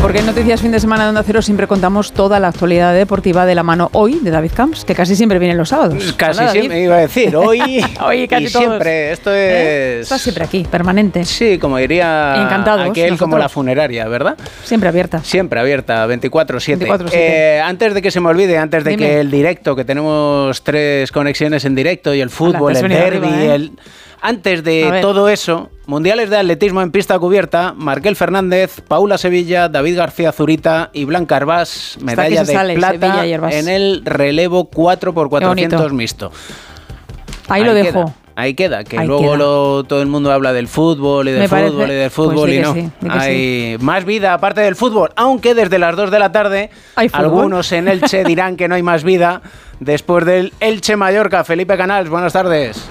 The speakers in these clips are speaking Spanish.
Porque en Noticias Fin de Semana de Onda Cero siempre contamos toda la actualidad deportiva de la mano hoy de David Camps, que casi siempre vienen los sábados. Casi siempre, iba a decir, hoy, hoy casi y todos. Siempre, esto es... Está siempre aquí, permanente. Sí, como diría Encantados, aquel, nosotros. como la funeraria, ¿verdad? Siempre abierta. Siempre abierta, 24/7. 24/7. Antes de que se me olvide, antes de Dime. que el directo, que tenemos 3 conexiones en directo, y el fútbol, Hala, el te has venido derbi, arriba, Antes de todo eso, mundiales de atletismo en pista cubierta, Markel Fernández, Paula Sevilla, David García Zurita y Blanca Arbás, medalla de plata en el relevo 4x400 mixto. Ahí lo dejo. Ahí queda, que ahí luego queda. todo el mundo habla del fútbol y del fútbol y del fútbol, pues y no. Sí, hay más vida aparte del fútbol, aunque desde las 2 de la tarde algunos en Elche dirán que no hay más vida después del Elche Mallorca. Felipe Canals, buenas tardes.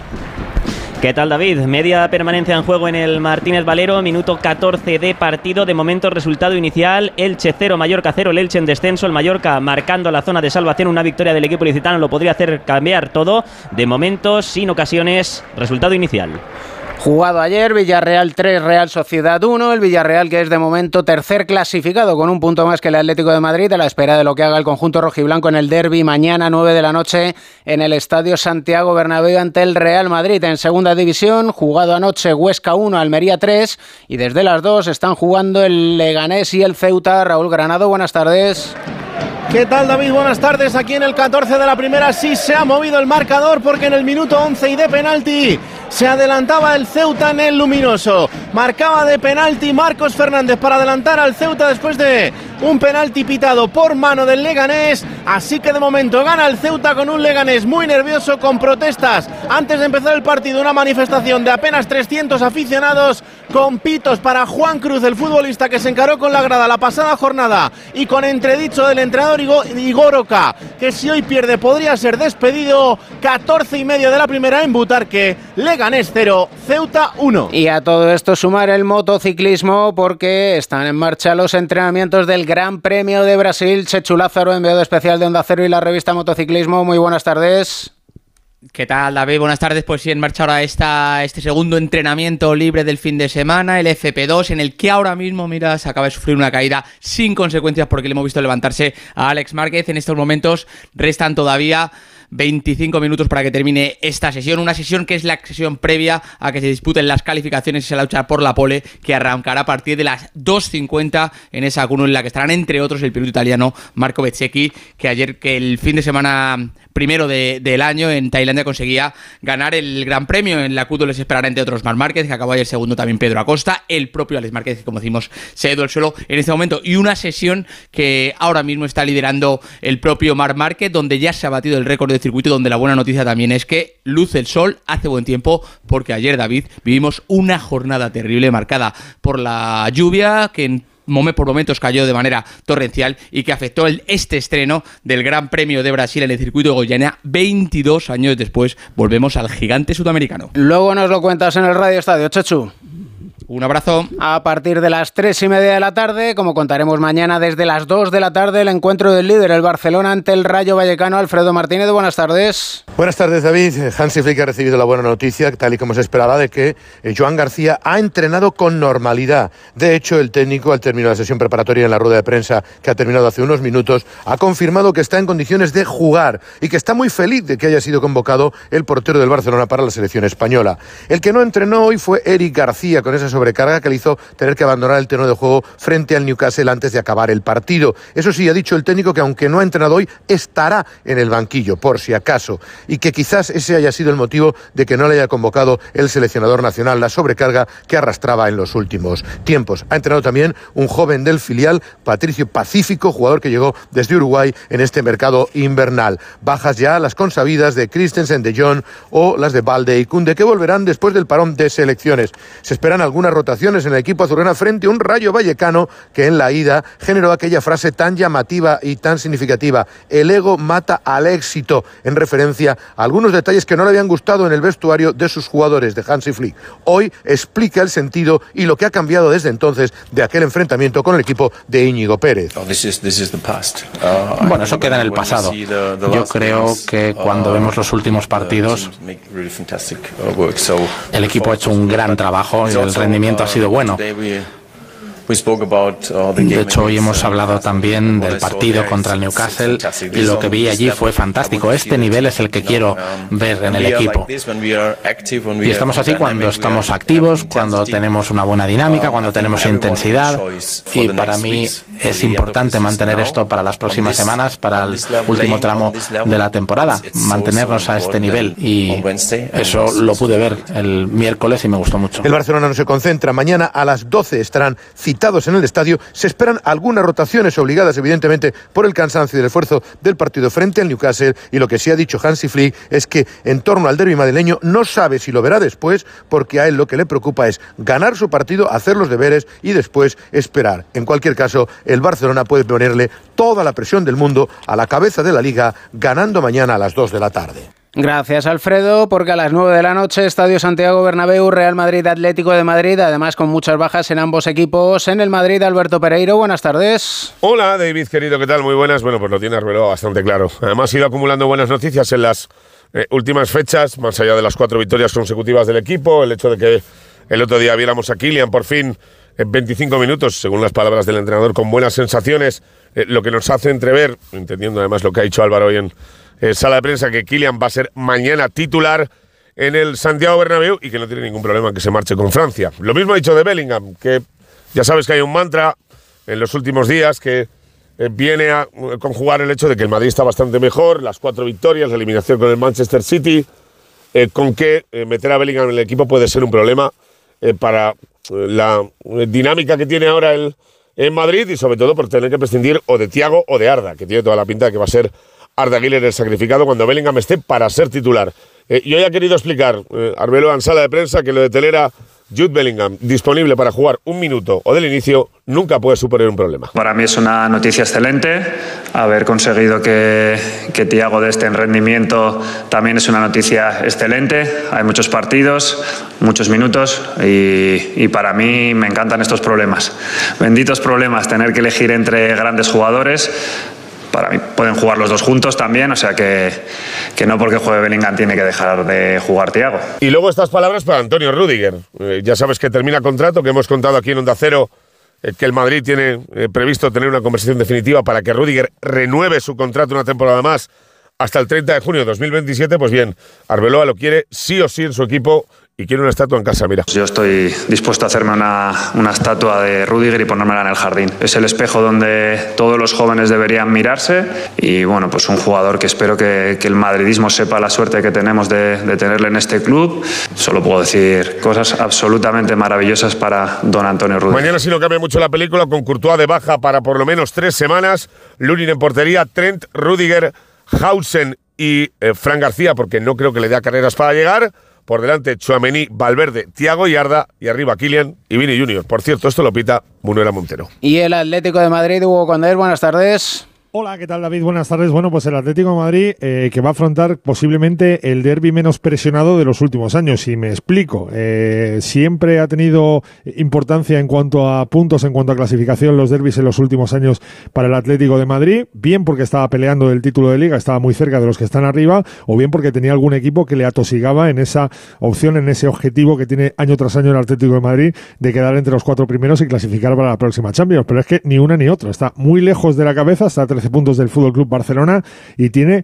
¿Qué tal, David? Media permanencia en juego en el Martínez Valero, minuto 14 de partido. De momento, resultado inicial: Elche 0, Mallorca 0, el Elche en descenso, el Mallorca marcando la zona de salvación. Una victoria del equipo ilicitano lo podría hacer cambiar todo. De momento, sin ocasiones, resultado inicial. Jugado ayer, Villarreal 3, Real Sociedad 1, el Villarreal que es de momento tercer clasificado con un punto más que el Atlético de Madrid, a la espera de lo que haga el conjunto rojiblanco en el derbi mañana 9 de la noche en el Estadio Santiago Bernabéu ante el Real Madrid. En segunda división, jugado anoche, Huesca 1, Almería 3, y desde las 2 están jugando el Leganés y el Ceuta. Raúl Granado, buenas tardes. ¿Qué tal, David? Buenas tardes. Aquí en el 14 de la primera sí se ha movido el marcador, porque en el minuto 11 y de penalti se adelantaba el Ceuta en el luminoso. Marcaba de penalti Marcos Fernández para adelantar al Ceuta después de un penalti pitado por mano del Leganés. Así que de momento gana el Ceuta con un Leganés muy nervioso, con protestas antes de empezar el partido. Una manifestación de apenas 300 aficionados, con pitos para Juan Cruz, el futbolista que se encaró con la grada la pasada jornada, y con entredicho del entrenador Igor Oca, que si hoy pierde podría ser despedido. 14:30 de la primera en Butarque. Leganés 0, Ceuta 1. Y a todo esto sumar el motociclismo, porque están en marcha los entrenamientos del Gran Premio de Brasil. Chechu Lázaro, enviado especial de Onda Cero y la revista Motociclismo. Muy buenas tardes. ¿Qué tal, David? Buenas tardes. Pues sí, en marcha ahora este segundo entrenamiento libre del fin de semana, el FP2, en el que ahora mismo, mira, se acaba de sufrir una caída sin consecuencias, porque le hemos visto levantarse a Alex Márquez. En estos momentos restan todavía 25 minutos para que termine esta sesión, una sesión que es la sesión previa a que se disputen las calificaciones y se la lucha por la pole, que arrancará a partir de las 2:50 en esa Q1, en la que estarán entre otros el piloto italiano Marco Bezzecchi, que el fin de semana primero del año en Tailandia conseguía ganar el Gran Premio. En la Q2 les esperará entre otros Marc Márquez, que acabó ayer segundo, también Pedro Acosta, el propio Alex Márquez, que como decimos se ha ido al suelo en este momento, y una sesión que ahora mismo está liderando el propio Marc Márquez, donde ya se ha batido el récord de circuito, donde la buena noticia también es que luce el sol, hace buen tiempo, porque ayer, David, vivimos una jornada terrible marcada por la lluvia, que por momentos cayó de manera torrencial y que afectó este estreno del Gran Premio de Brasil en el circuito de Goiânia. 22 años después volvemos al gigante sudamericano. Luego nos lo cuentas en el Radio Estadio, Chechu. Un abrazo. A partir de las 3:30 de la tarde, como contaremos mañana desde las 2 de la tarde, el encuentro del líder, el Barcelona, ante el Rayo Vallecano. Alfredo Martínez, buenas tardes. Buenas tardes, David. Hansi Flick ha recibido la buena noticia, tal y como se esperaba, de que Joan García ha entrenado con normalidad. De hecho, el técnico, al término de la sesión preparatoria en la rueda de prensa que ha terminado hace unos minutos, ha confirmado que está en condiciones de jugar y que está muy feliz de que haya sido convocado el portero del Barcelona para la selección española. El que no entrenó hoy fue Eric García, con esa sobrecarga que le hizo tener que abandonar el terreno de juego frente al Newcastle antes de acabar el partido. Eso sí, ha dicho el técnico que aunque no ha entrenado hoy, estará en el banquillo, por si acaso, y que quizás ese haya sido el motivo de que no le haya convocado el seleccionador nacional, la sobrecarga que arrastraba en los últimos tiempos. Ha entrenado también un joven del filial, Patricio Pacífico, jugador que llegó desde Uruguay en este mercado invernal. Bajas ya las consabidas de Christensen, de Jong o las de Balde y Koundé, que volverán después del parón de selecciones. Se esperan algunas rotaciones en el equipo azulgrana frente a un Rayo Vallecano que en la ida generó aquella frase tan llamativa y tan significativa: el ego mata al éxito, en referencia a algunos detalles que no le habían gustado en el vestuario de sus jugadores, de Hansi Flick. Hoy explica el sentido y lo que ha cambiado desde entonces de aquel enfrentamiento con el equipo de Íñigo Pérez. Bueno, eso queda en el pasado. Yo creo que cuando vemos los últimos partidos, el equipo ha hecho un gran trabajo y el rendimiento ha sido bueno. De hecho, hoy hemos hablado también del partido contra el Newcastle y lo que vi allí fue fantástico. Este nivel es el que quiero ver en el equipo. Y estamos así cuando estamos activos, cuando tenemos una buena dinámica, cuando tenemos intensidad. Y para mí es importante mantener esto para las próximas semanas, para el último tramo de la temporada, mantenernos a este nivel. Y eso lo pude ver el miércoles y me gustó mucho. El Barcelona no se concentra. Mañana a las 12 estarán citados en el estadio. Se esperan algunas rotaciones obligadas, evidentemente, por el cansancio y el esfuerzo del partido frente al Newcastle. Y lo que sí ha dicho Hansi Flick es que en torno al derbi madrileño no sabe si lo verá después, porque a él lo que le preocupa es ganar su partido, hacer los deberes y después esperar. En cualquier caso, el Barcelona puede ponerle toda la presión del mundo a la cabeza de la Liga, ganando mañana a las 2 de la tarde. Gracias, Alfredo, porque a las 9 de la noche, Estadio Santiago Bernabéu, Real Madrid Atlético de Madrid, además con muchas bajas en ambos equipos. En el Madrid, Alberto Pereiro, buenas tardes. Hola, David, querido, ¿qué tal? Muy buenas. Bueno, pues lo tiene Arbeloa bastante claro. Además, ha ido acumulando buenas noticias en las últimas fechas, más allá de las 4 victorias consecutivas del equipo, el hecho de que el otro día viéramos a Kylian por fin en 25 minutos, según las palabras del entrenador, con buenas sensaciones, lo que nos hace entrever, entendiendo además lo que ha dicho Álvaro hoy en sala de prensa, que Kylian va a ser mañana titular en el Santiago Bernabéu y que no tiene ningún problema en que se marche con Francia. Lo mismo ha dicho de Bellingham, que ya sabes que hay un mantra en los últimos días que viene a conjugar el hecho de que el Madrid está bastante mejor, las 4 victorias, la eliminación con el Manchester City, con que meter a Bellingham en el equipo puede ser un problema para la dinámica que tiene ahora en Madrid y sobre todo por tener que prescindir o de Thiago o de Arda, que tiene toda la pinta de que va a ser Arda Güler el sacrificado cuando Bellingham esté para ser titular. Y hoy ha querido explicar Arbeloa en sala de prensa que lo de tener a Jude Bellingham disponible para jugar un minuto o del inicio nunca puede suponer un problema. Para mí es una noticia excelente. Haber conseguido que Thiago dé este en rendimiento también es una noticia excelente. Hay muchos partidos, muchos minutos y para mí me encantan estos problemas. Benditos problemas, tener que elegir entre grandes jugadores. Para mí pueden jugar los dos juntos también, o sea que no porque juegue Bellingham tiene que dejar de jugar Thiago. Y luego estas palabras para Antonio Rüdiger. Ya sabes que termina contrato, que hemos contado aquí en Onda Cero, que el Madrid tiene previsto tener una conversación definitiva para que Rüdiger renueve su contrato una temporada más hasta el 30 de junio de 2027. Pues bien, Arbeloa lo quiere sí o sí en su equipo y quiere una estatua en casa, mira. Yo estoy dispuesto a hacerme una estatua de Rüdiger y ponérmela en el jardín. Es el espejo donde todos los jóvenes deberían mirarse y bueno, pues un jugador que espero que el madridismo sepa la suerte que tenemos de tenerle en este club. Solo puedo decir cosas absolutamente maravillosas para don Antonio Rüdiger. Mañana si no cambia mucho la película, con Courtois de baja para por lo menos 3 semanas, Lunin en portería, Trent, Rüdiger, Hausen y Fran García, porque no creo que le dé carreras para llegar. Por delante, Tchouaméni, Valverde, Thiago y Arda. Y arriba, Kylian y Vini Junior. Por cierto, esto lo pita Manuela Montero. Y el Atlético de Madrid, Hugo Condés, buenas tardes. Hola, ¿qué tal, David? Buenas tardes. Bueno, pues el Atlético de Madrid que va a afrontar posiblemente el derbi menos presionado de los últimos años, y me explico. Siempre ha tenido importancia en cuanto a puntos, en cuanto a clasificación, los derbis en los últimos años para el Atlético de Madrid, bien porque estaba peleando el título de Liga, estaba muy cerca de los que están arriba, o bien porque tenía algún equipo que le atosigaba en esa opción, en ese objetivo que tiene año tras año el Atlético de Madrid de quedar entre los 4 primeros y clasificar para la próxima Champions. Pero es que ni una ni otra. Está muy lejos de la cabeza, está 13 puntos del Fútbol Club Barcelona y tiene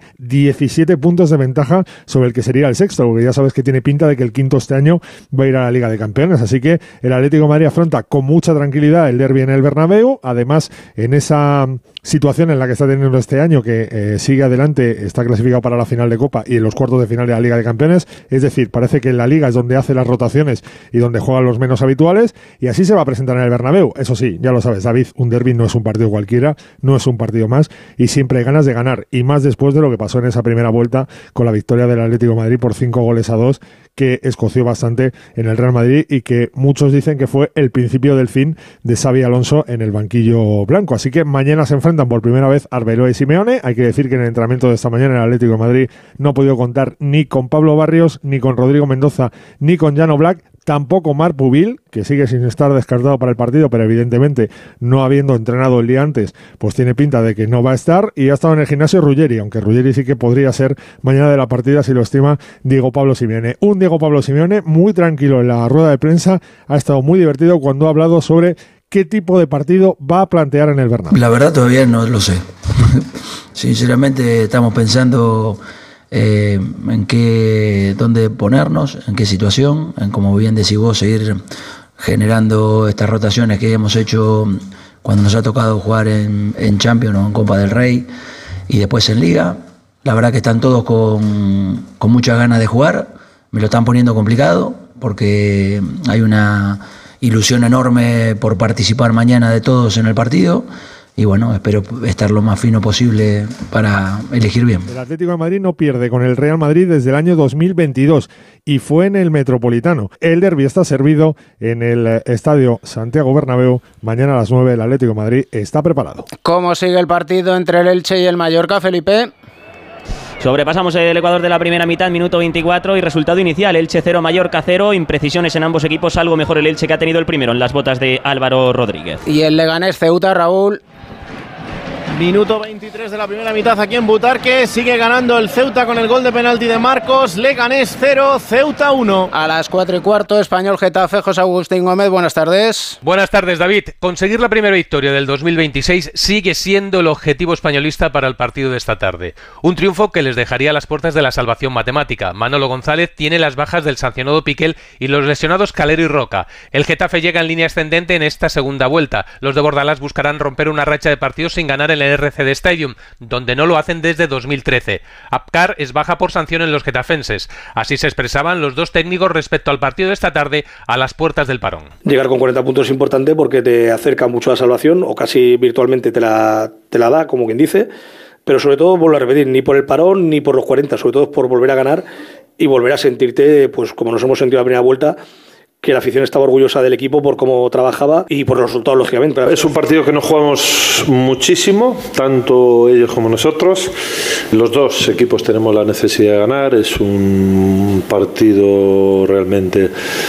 17 puntos de ventaja sobre el que sería el sexto, porque ya sabes que tiene pinta de que el quinto este año va a ir a la Liga de Campeones. Así que el Atlético de Madrid afronta con mucha tranquilidad el derbi en el Bernabéu. Además, en esa situación en la que está teniendo este año, que sigue adelante, está clasificado para la final de Copa y en los cuartos de final de la Liga de Campeones. Es decir, parece que en la Liga es donde hace las rotaciones y donde juegan los menos habituales, y así se va a presentar en el Bernabéu. Eso sí, ya lo sabes, David, un derbi no es un partido cualquiera, no es un partido más, y siempre hay ganas de ganar, y más después de lo que pasó en esa primera vuelta con la victoria del Atlético de Madrid por 5-2, que escoció bastante en el Real Madrid y que muchos dicen que fue el principio del fin de Xabi Alonso en el banquillo blanco. Así que mañana se enfrentan por primera vez Arbeloa y Simeone. Hay que decir que en el entrenamiento de esta mañana el Atlético de Madrid no ha podido contar ni con Pablo Barrios, ni con Rodrigo Mendoza, ni con Jan Oblak, tampoco Marc Pubil, que sigue sin estar descartado para el partido, pero evidentemente no habiendo entrenado el día antes, pues tiene pinta de que no va a estar, y ha estado en el gimnasio Ruggeri, aunque Ruggeri sí que podría ser mañana de la partida si lo estima Diego Pablo Simeone. Un Diego Pablo Simeone muy tranquilo en la rueda de prensa, ha estado muy divertido cuando ha hablado sobre ¿qué tipo de partido va a plantear en el Bernabéu? La verdad todavía no lo sé. Sinceramente estamos pensando en dónde ponernos, en qué situación, en, como bien decís vos, seguir generando estas rotaciones que hemos hecho cuando nos ha tocado jugar en Champions o en Copa del Rey y después en Liga. La verdad que están todos con muchas ganas de jugar, me lo están poniendo complicado porque hay una ilusión enorme por participar mañana de todos en el partido. Y bueno, espero estar lo más fino posible para elegir bien. El Atlético de Madrid no pierde con el Real Madrid desde el año 2022 y fue en el Metropolitano. El derbi está servido en el Estadio Santiago Bernabéu. Mañana a las 9 el Atlético de Madrid está preparado. ¿Cómo sigue el partido entre el Elche y el Mallorca, Felipe? Sobrepasamos el Ecuador de la primera mitad, minuto 24 y resultado inicial, Elche 0, Mallorca 0, imprecisiones en ambos equipos, algo mejor el Elche que ha tenido el primero en las botas de Álvaro Rodríguez. Y el Leganés Ceuta, Raúl. Minuto 23 de la primera mitad aquí en Butarque. Sigue ganando el Ceuta con el gol de penalti de Marcos. Leganés 0, Ceuta 1. A las 4:15, Español Getafe, José Agustín Gómez, buenas tardes. Buenas tardes, David. Conseguir la primera victoria del 2026 sigue siendo el objetivo españolista para el partido de esta tarde. Un triunfo que les dejaría a las puertas de la salvación matemática. Manolo González tiene las bajas del sancionado Piquel y los lesionados Calero y Roca. El Getafe llega en línea ascendente en esta segunda vuelta. Los de Bordalás buscarán romper una racha de partidos sin ganar en el RCD Stadium, donde no lo hacen desde 2013. Apcar es baja por sanción en los getafenses. Así se expresaban los dos técnicos respecto al partido de esta tarde a las puertas del parón. Llegar con 40 puntos es importante porque te acerca mucho a la salvación, o casi virtualmente te la da, como quien dice, pero sobre todo, vuelvo a repetir, ni por el parón ni por los 40, sobre todo por volver a ganar y volver a sentirte, pues como nos hemos sentido la primera vuelta, que la afición estaba orgullosa del equipo por cómo trabajaba y por los resultados, lógicamente. Es un partido que nos jugamos muchísimo, tanto ellos como nosotros. Los dos equipos tenemos la necesidad de ganar. Es un partido realmente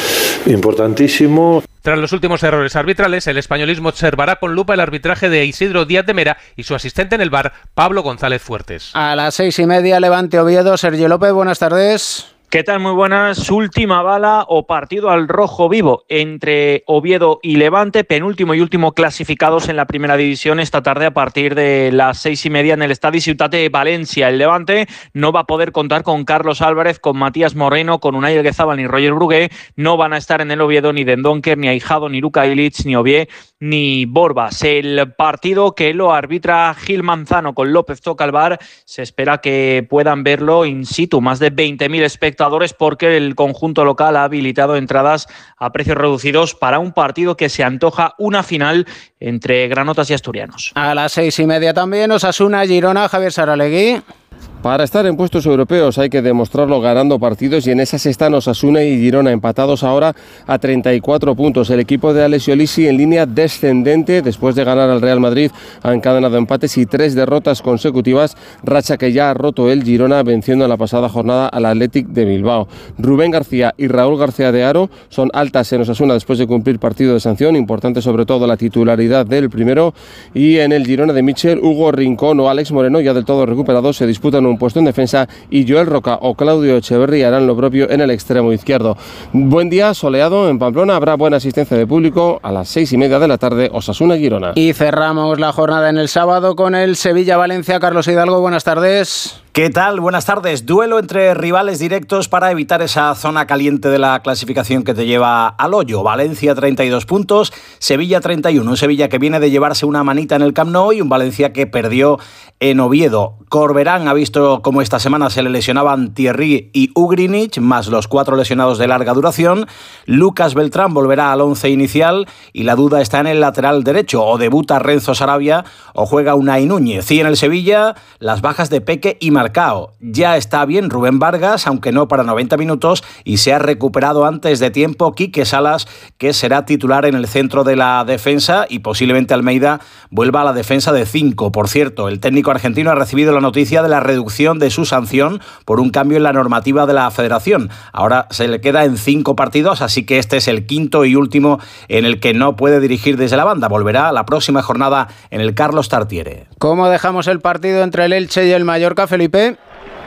importantísimo. Tras los últimos errores arbitrales, el españolismo observará con lupa el arbitraje de Isidro Díaz de Mera y su asistente en el VAR, Pablo González Fuertes. A las 6:30, Levante Oviedo, Sergio López, buenas tardes. ¿Qué tal? Muy buenas. Última bala o partido al rojo vivo entre Oviedo y Levante, penúltimo y último clasificados en la primera división esta tarde a partir de las 6:30 en el Estadio Ciutat de Valencia. El Levante no va a poder contar con Carlos Álvarez, con Matías Moreno, con Unai Elguezabal ni Roger Brugué. No van a estar en el Oviedo ni Dendoncker, ni Aijado, ni Luka Ilic, ni Ovié, ni Borbas. El partido que lo arbitra Gil Manzano con López Tocalvar, se espera que puedan verlo in situ. Más de 20.000 espectadores porque el conjunto local ha habilitado entradas a precios reducidos para un partido que se antoja una final entre granotas y asturianos. A las 6:30 también, Osasuna, Girona, Javier Saralegui. Para estar en puestos europeos hay que demostrarlo ganando partidos y en esas están Osasuna y Girona empatados ahora a 34 puntos. El equipo de Alessio Lisi en línea descendente después de ganar al Real Madrid ha encadenado empates y 3 derrotas consecutivas, racha que ya ha roto el Girona venciendo en la pasada jornada al Athletic de Bilbao. Rubén García y Raúl García de Haro son altas en Osasuna después de cumplir partido de sanción, importante sobre todo la titularidad del primero, y en el Girona de Michel, Hugo Rincón o Alex Moreno ya del todo recuperados se disputan un puesto en defensa y Joel Roca o Claudio Echeverría harán lo propio en el extremo izquierdo. Buen día, soleado en Pamplona, habrá buena asistencia de público a las 6:30 de la tarde, Osasuna-Girona. Y cerramos la jornada en el sábado con el Sevilla-Valencia. Carlos Hidalgo, buenas tardes. ¿Qué tal? Buenas tardes. Duelo entre rivales directos para evitar esa zona caliente de la clasificación que te lleva al hoyo. Valencia 32 puntos, Sevilla 31. Un Sevilla que viene de llevarse una manita en el Camp Nou y un Valencia que perdió en Oviedo. Corberán ha visto cómo esta semana se le lesionaban Thierry y Ugrinic, más los 4 lesionados de larga duración. Lucas Beltrán volverá al 11 inicial y la duda está en el lateral derecho. O debuta Renzo Sarabia o juega Unai Núñez. Y en el Sevilla, las bajas de Peque y Marcao. Ya está bien Rubén Vargas, aunque no para 90 minutos, y se ha recuperado antes de tiempo Quique Salas, que será titular en el centro de la defensa, y posiblemente Almeida vuelva a la defensa de 5. Por cierto, el técnico argentino ha recibido la noticia de la reducción de su sanción por un cambio en la normativa de la federación. Ahora se le queda en 5 partidos, así que este es el quinto y último en el que no puede dirigir desde la banda. Volverá la próxima jornada en el Carlos Tartiere. ¿Cómo dejamos el partido entre el Elche y el Mallorca, Felipe?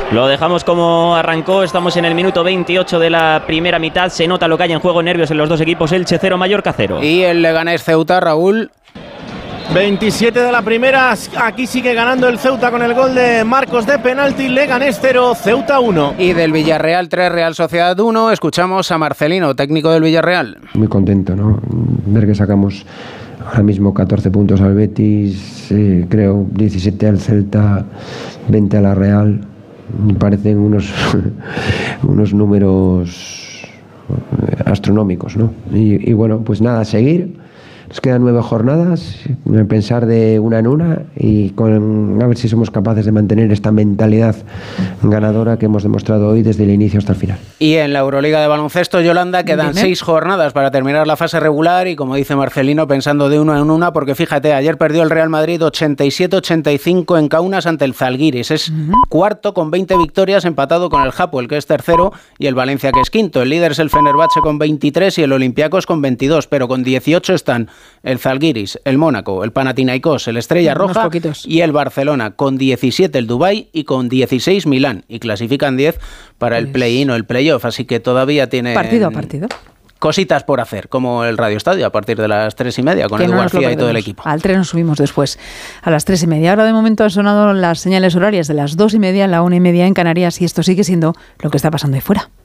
Lo dejamos como arrancó, estamos en el minuto 28 de la primera mitad, se nota lo que hay en juego, nervios en los dos equipos, Elche 0, Mallorca 0. Y el Leganés Ceuta, Raúl. 27 de la primera, aquí sigue ganando el Ceuta con el gol de Marcos de penalti, Leganés 0, Ceuta 1. Y del Villarreal 3, Real Sociedad 1, escuchamos a Marcelino, técnico del Villarreal. Muy contento, ¿no? Ver que sacamos ahora mismo 14 puntos al Betis, creo 17 al Celta, 20 a la Real. Me parecen unos números astronómicos, ¿no? Y bueno, pues nada, seguir. Nos quedan 9 jornadas, pensar de una en una y a ver si somos capaces de mantener esta mentalidad ganadora que hemos demostrado hoy desde el inicio hasta el final. Y en la Euroliga de baloncesto, Yolanda, quedan 6 jornadas para terminar la fase regular y, como dice Marcelino, pensando de una en una, porque fíjate, ayer perdió el Real Madrid 87-85 en Kaunas ante el Zalgiris. Es cuarto con 20 victorias, empatado con el Hapoel, que es tercero, y el Valencia, que es quinto. El líder es el Fenerbahce con 23 y el Olympiacos con 22, pero con 18 están el Zalgiris, el Mónaco, el Panathinaikos, el Estrella Roja y el Barcelona, con 17 el Dubái y con 16 Milán, y clasifican 10 para el play-in o el play-off, así que todavía tiene partido a partido cositas por hacer, como el Radio Estadio a partir de las 3:30 con Edu García y todo el equipo. Al tren nos subimos después a las 3:30. Ahora de momento han sonado las señales horarias de las 2:30, la 1:30 en Canarias, y esto sigue siendo lo que está pasando ahí fuera.